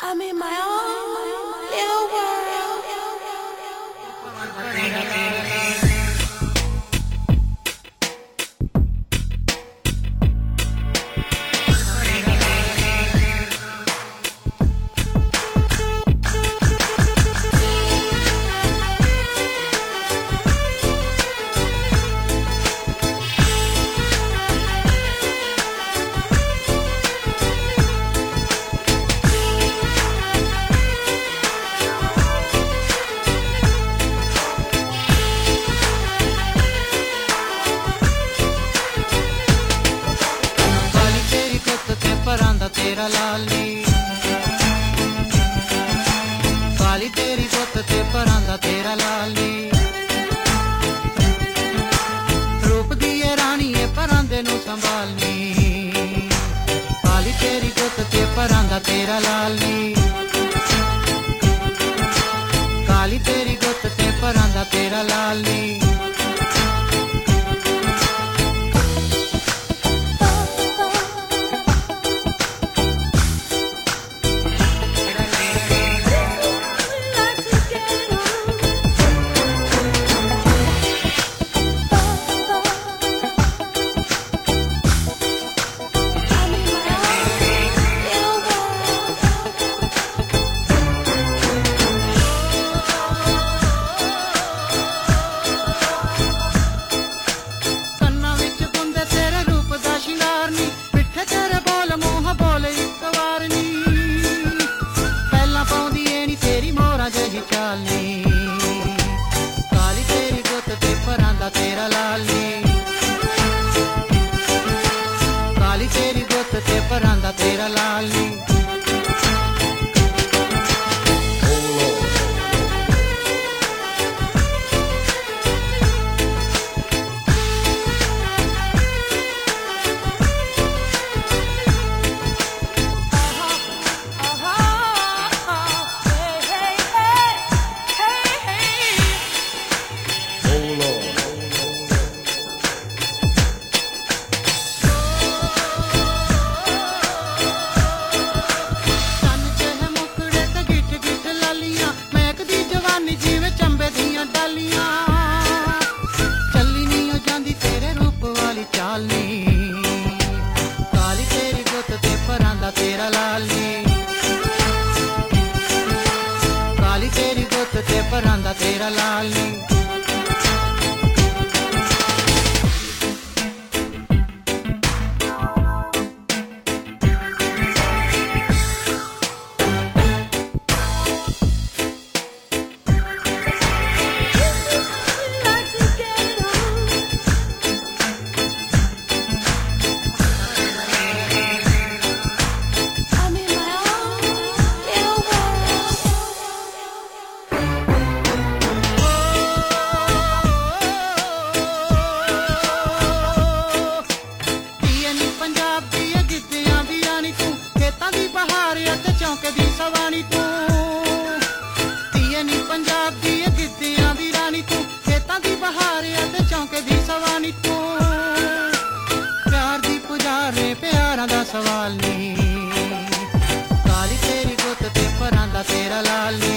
I'm in my own little world. तेरा लाली काली तेरी गुत्त ते परांदा तेरा लाली रूप दिए रानी ए परांदे नू संभालनी काली तेरी गुत्त ते परांदा तेरा लाली काली तेरी गुत्त ते परांदा तेरा लाली काली तेरी गुत्त ते परांदा तेरा लाली काली तेरी गुत्त ते परांदा तेरा लाली काली तेरी गुत्त ते परांदा तेरा लाली काली तेरी गुत्त ते परांदा तेरा लाली चौंके दी सवानी तू तीए नी पंजाब दी गिद्दियां दी रानी तू खेतां दी बहार ते चौंके दी सवानी तू प्यार दी पुजारे प्यारां दा सवाल नी काली तेरी गुत्त ते परांदा तेरा लाली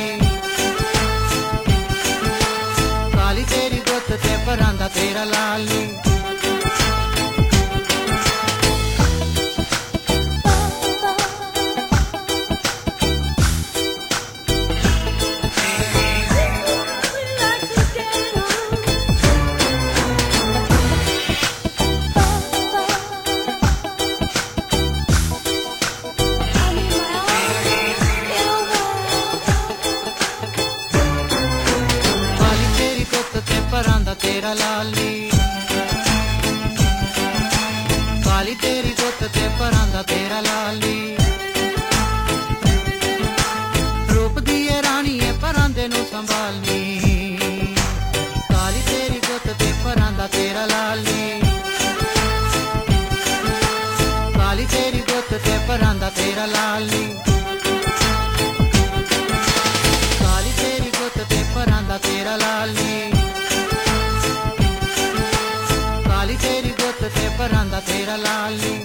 काली तेरी गुत्त ते परांदा तेरा लाली तेरा लाली काली तेरी गुत्त ते परांदा तेरा लाली रूप दिए रानी ए परांदे नू संभालनी काली तेरी गुत्त ते परांदा तेरा लाली काली तेरी गुत्त ते परांदा तेरा लाली काली तेरी गुत्त ते परांदा तेरा लाली तेरी गुत्त ते परांदा तेरा लाली